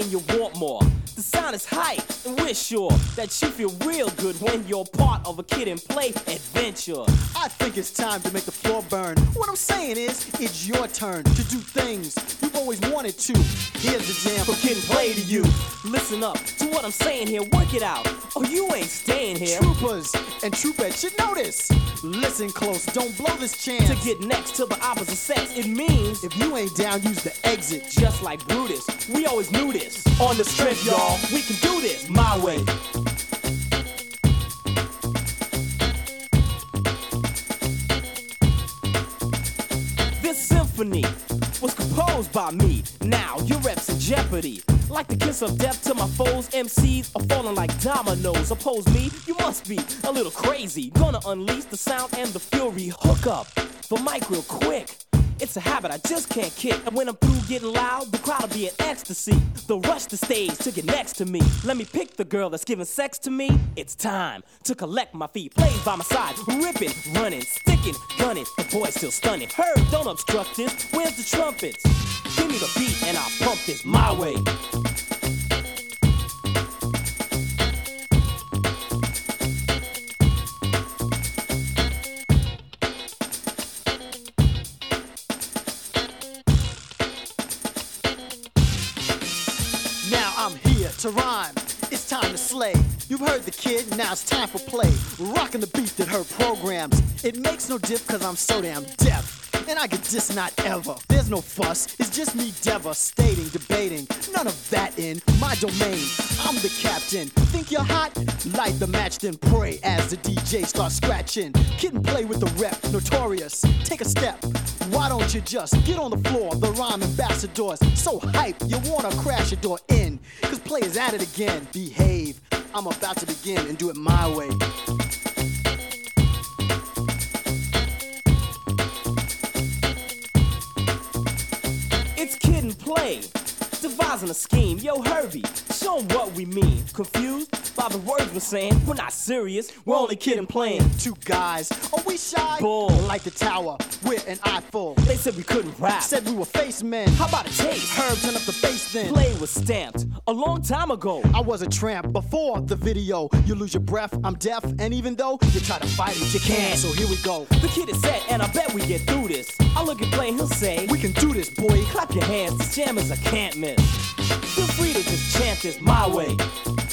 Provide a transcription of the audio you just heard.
and you want more. The sound is hype, and we're sure that you feel real good when you're part of a Kid and Play adventure. I think it's time to make the floor burn. What I'm saying is, it's your turn to do things you've always wanted to. Here's the jam From Kid and Play to you. Listen up to what I'm saying here, work it out. Oh, you ain't staying here. Troopers and troopettes should know this. Listen close, don't blow this chance. To get next to the opposite sex, it means if you ain't down, use the exit. Just like Brutus, we always knew this. On the strip, y'all, we can do this my way. This symphony was composed by me. Now your reps in jeopardy. Like the kiss of death to my foes, MCs are falling like dominoes. Oppose me, you must be a little crazy. Gonna unleash the sound and the fury. Hook up the mic real quick. It's a habit I just can't kick. And when I'm through getting loud, the crowd'll be in ecstasy. They'll rush the stage to get next to me. Let me pick the girl that's giving sex to me. It's time to collect my feet. Plays by my side, ripping, running, sticking, gunning. The boy's still stunning. Herb, don't obstruct this. Where's the trumpets? Give me the beat and I'll pump this my way. I'm here to rhyme, it's time to slay. You've heard the kid, now it's time for play. Rockin' the beat that heard programs. It makes no diff cause I'm so damn deaf. And I get this not ever. There's no fuss, it's just me devastating, debating. None of that in my domain. I'm the captain. Think you're hot? Light the match, then pray as the DJ starts scratching. Kid and Play with the rep, notorious. Take a step. Why don't you just get on the floor? The rhyme ambassadors so hype you wanna crash your door in. Cause Play is at it again. Behave. I'm about to begin and do it my way. It's Kid and Play, devising a scheme. Yo, Herbie, show 'em what we mean. Confused by the words we're saying? We're not serious, we're only Kid and Playing. Two guys, are we shy? Bull. Like the tower, we're an eyeful. They said we couldn't rap. Said we were face men. How about a taste? Herb, turn up the bass then. Play was stamped a long time ago. I was a tramp before the video. You lose your breath, I'm deaf, and even though you try to fight it, you can't. So here we go. The kid is set, and I bet we get through this. I look at Play, he'll say, we can do this, boy. Clap your hands, this jam is a can't miss. Feel free to just chant this my way.